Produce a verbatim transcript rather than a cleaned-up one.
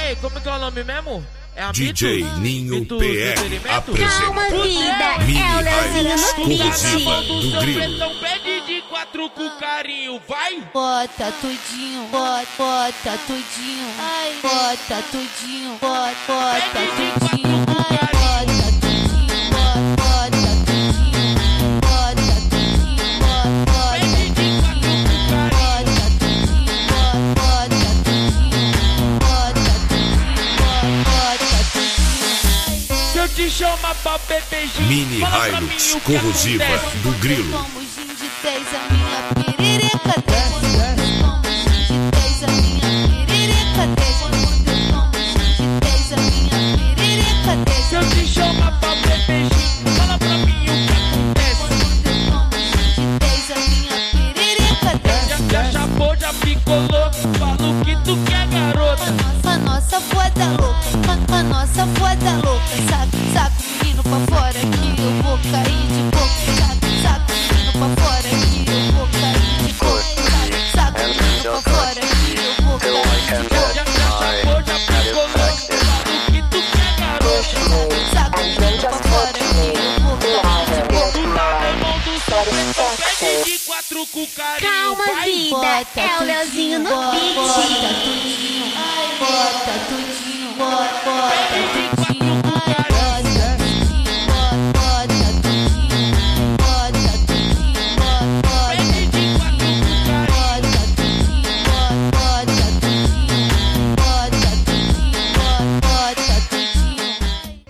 aí, como que é o nome mesmo? É a D J Mito? Ninho Mito P R Entretenimento? apresenta Calma, vida, Mini é o Leozinho Hilux no corrosiva beat. do Seu Grilo. pretão pede de quatro com carinho, vai! Bota tudinho, bota, bota tudinho, ai, bota tudinho, bota, bota tudinho, ai, bota tudinho, bota, bota tudinho, bota tudinho, bota, bota tudinho, bota tudinho, bota, bota tudinho, bota tudinho, bota tudinho. Se eu te chamar pra bebezinho, Mini Hilux corrosiva do Grilo. Como gin de dez, a minha perereca desce. Como gin de dez, a minha perereca desce. Quando eu como gin de dez, a minha perereca desce. Se eu te chamar pra bebezinho, fala pra mim o que acontece. Quando eu como gin de dez, a minha perereca desce. Já, já chapou, já ficou louco, falo que tu quer, garota. A nossa foda louca, a nossa foda louca. Saca, saca o menino pra fora que eu vou cair de boca. Saca, saca o menino pra fora que eu vou cair de boca. Saca, saca o menino pra fora que eu vou cair de boca. Já, já chapou, já ficou louco, falo que tu quer, garota. Saca o menino pra fora que eu vou cair de boca. Tu tá na mão do sol, pede de quatro com carinho, Calma, vai. vida, Bota é o Leozinho no tudinho, beat. bota tudinho, ai, bota tudinho, bota, bota tudinho.